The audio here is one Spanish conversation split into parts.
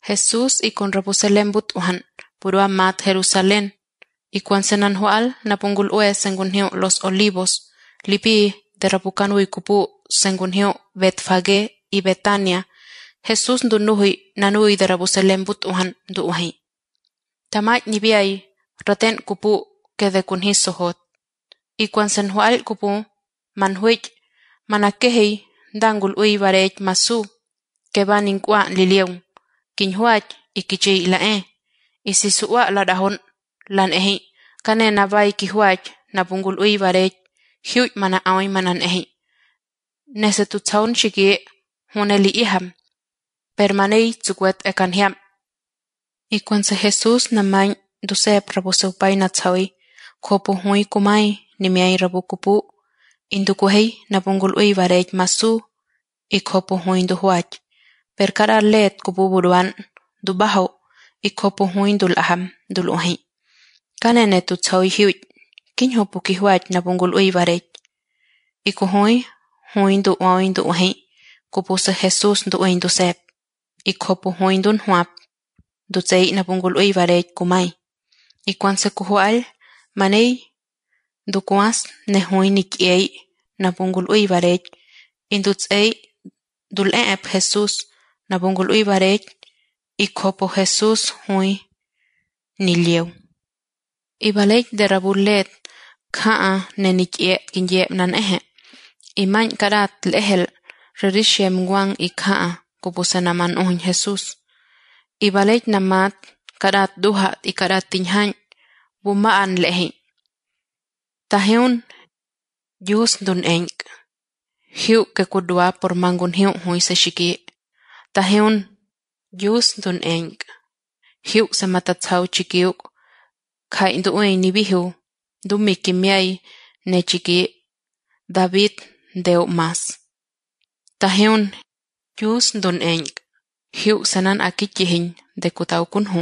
Jesús y con Jerusalén butuhan, puro amat Jerusalén. Y cuan senanhual napungul ue sengunhiu los olivos, lipi de rapucanu y cupu sengunhiu Betfagé y Betania, Jesús dunuhi nanui de Jerusalén butuhan duuhi. Tamay nibiay, raten cupu que de kunhi sohot. Y cuan senhual cupu, manhuich, manakehi, dangul ui varech masu, que van inkwa liliung, kinhuach y kichi lae, y si suwa la dahon, lan ehi, kane na bai kihuach, na pungul ui varech, hiuch mana aoy manan ehi. Nese tu tsaun shiki, huneli iham, permanei tsukwet ekan hiam. Y cuan se Jesús na main, dusep rabu seupay na tsawi, kopo hui kumay, ni miay rabu kupu, indukuhei na pungul ui varech masu, y kopo hui duhuach, per kara let kupu buruan, dubaho, y kopo hui dul aham, dul uhi. Kanene tu tsawi hiuch, kinho pukihuach na pungul ui varech. Y kuhui, hui du uhi, kupu se Jesús du ui dusep, y kopo hui dun huap, du tsei na pungul ui varech kumay. Y cuan se kuhual, manei, du kuas ne hui ni kiei, na pungul ui varech, y du tsei, dul eep Jesús, na pungul ui varech, y kopo Jesús hui ni lieu. Y balech de rabulet, kaa ne ni kiep kinyep nan ehe, y man karat lehel, rerishem guang y kaa, kupu se naman uhin Jesús. Y balech namat, karat duhat y karat tinhan, bumaan lehi. Taheun, yus dun enk. Hiu ke kudua por mangun hiu hui se shiki. Taheun, yus dun enk. Hiu se matatsau chikiuk. Kai du ui nibihu, du mikimiai ne chiki. David deu mas. Taheun, yus dun enk. Hiu sanan akichihin de kutau kunhu.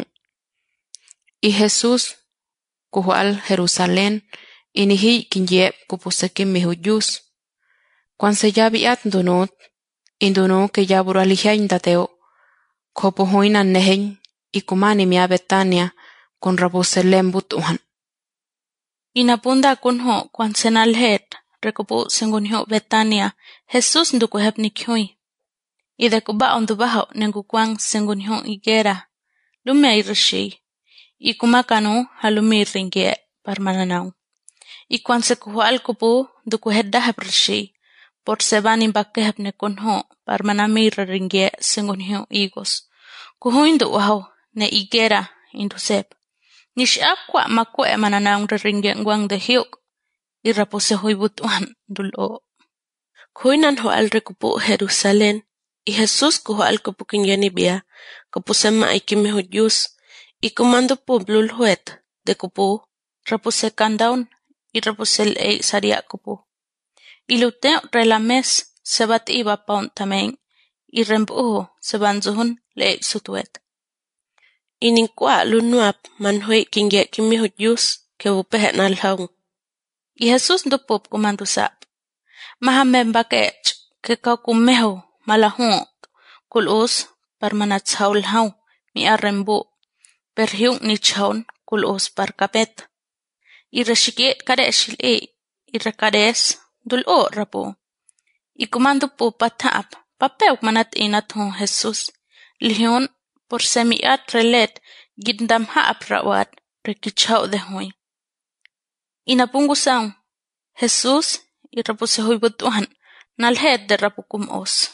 Y Jesús, kuhual Jerusalén, inihi kinyep kupusekim mihu yus. Cuan se yabiat dunut, indunu que yaburu alihain dateo, kopo huinan nehin, y kumani mia Betania, con Jerusalén butuhan. Inapunda kunho cuan senalhet, recupu sengunho Betania, Jesús ndukuhep nikhui. Y de kuba ondubaho nengukwang sengunho igera, lume irishi, y kumakanu halumi ringie parmananaw. Y cuan se kuhual kupu dukuhet dahep rishi, por seban imbakehep ne kunho parmanami ringie sengunho igos. Kuhuindu waho ne igera indusep. Nishap kwa makwe mananaw ringie ngwang de hiuk, y rapuse huibutuan dulo. Kuinan ho al rekupu Jerusalén, y Jesús kuho al kupu kinyanibia, kupu sema ikimihu yus, y kumando publul huet, de kupu, rapuse kandaun, y rapuse el saria kupu. Y luteo relames, sebat iba paun tameng, y rempuho, sebanzuhun le sutuet. Y ninkwa lunuap manhui kinye kimihu yus, ke wupehet nalhaung. Y Jesús dupup kumando sap. Mahamembakech, que kaukumeho, malahut, kulus, parmanatsaul hau, mi arrembu, perhiung ni chaun, kulus parkapet. Y reshikiet kadeshil y rekades, dulo rapu. Y kumando pu patap, papeuk manat inathon Jesús, lihion, por semiat relet, gindam haap rawat, rekichau de hui. Inapungusaun, Jesús, y rapuse huibutuhan, nalhet de rapukum os.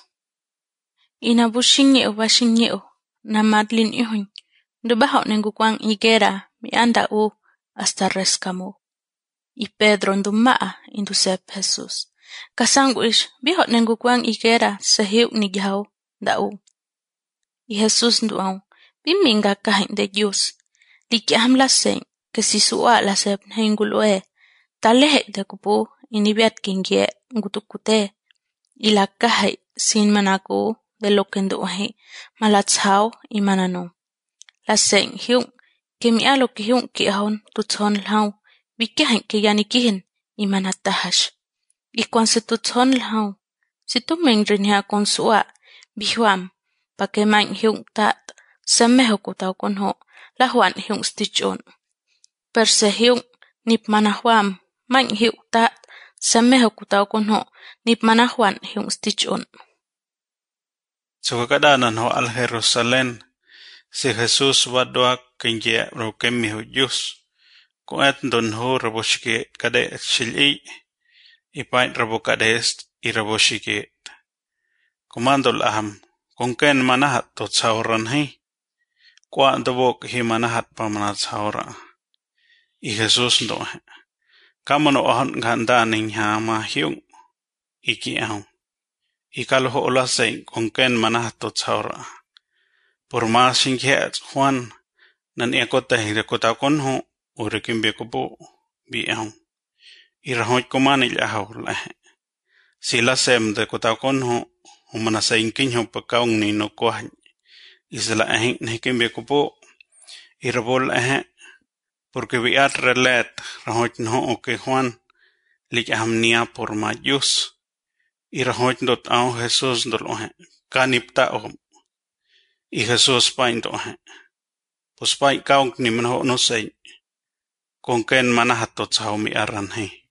Inabushinyo bashinyo, namadlin ihuñ, dubaho nengukwang igera, mi anda hasta rescamu. Y Pedro ndumaa indusep Jesús. Kasanguish, biho nengukwang igera, sehiu nigyaw, dau. Y Jesús nduaw, biminga kahin de Dios, likyaham laseng, que si sua lasep nengulue, talehe de kupu, inibiat kingie, ngutukute, y la kahe sin manaku de lo que nduahi, malatsao y manano. La seng hiung, que mi alo que hiung ki ahon tutson lao, bikahen que yanikihin, y manatahash. Y cuan se tutson lao, si tu mengrinya con sua, bihuam, pa que man hiung tat, Semeho kutaw kunho la huan hiung stichon. Perse hiung nip manahuam main hiu tat semeho kutaw kunho nip manahuan hiung stichon. Sukakadanan ho al Jerusalén, si Jesús wadwa kinye rokemi hujus, kuat don ho raboshike kade shili, ipain rabokades i raboshike. Kumandol aham, kungken manahat to tsauran hi, kuat dobok hi manahat pa manat tsaura. I Jesús dohe, kamano ahon gandaning hama hiung, iki ahon. Ikal ho olasay kungken manahat to tsaura. Por mas singhet Juan nan iakota hirakota konho urikim bekubo bi ahon. Irahoj kumanil ahaw lahe. Sila sem de kota konho humanasa inkinho pagkaong ni no kuhany. Isla ahing nahikim bekubo irabol ahe porque biat relet rahoj nho oke Juan lik aham niya por mayus. Irahoj dot ao Jesus dolohe kanipta om. I Jesus pain dohe. Pues pain kaong ni manho no say. Kungken manahat to tsao mi aran he.